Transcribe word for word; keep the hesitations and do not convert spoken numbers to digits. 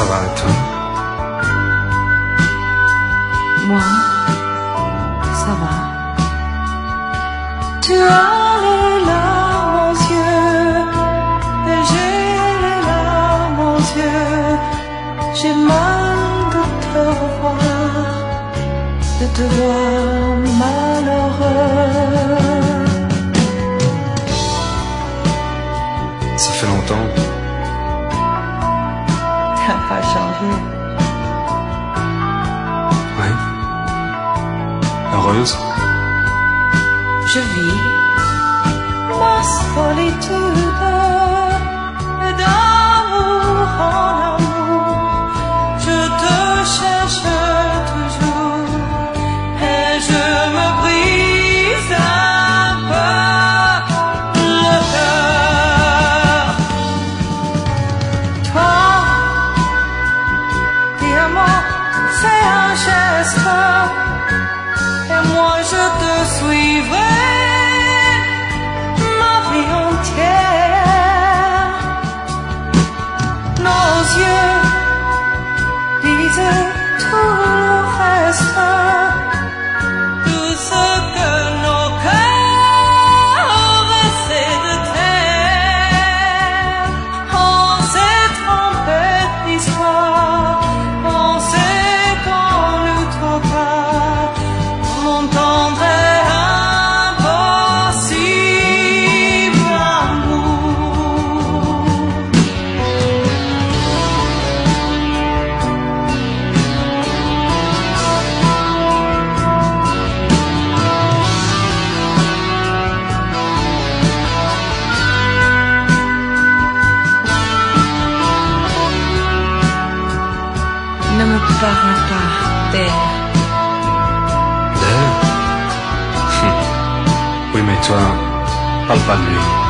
Ça va et toi? Moi, ça va. Tu as les larmes aux yeux, et j'ai les larmes aux yeux. J'ai mal de te revoir, de te voir malheureux. Ça fait longtemps. T'as pas changé. Oui. Heureuse? Je vis ma solitude, et d'amour en amour, je te cherche toujours, et je me brise un peu le cœur. Toi, dis-moi, fais un geste, et moi je te suivrai ma vie entière. Nos yeux disent tout le reste, tout ce que nos cœurs essaient de taire. On s'est trompé d'histoire, on sait qu'on nous trompera. Mon tendre et impossible amour. Ne me parle pas d'elle. D'elle? Oui, mais toi, parle pas de lui.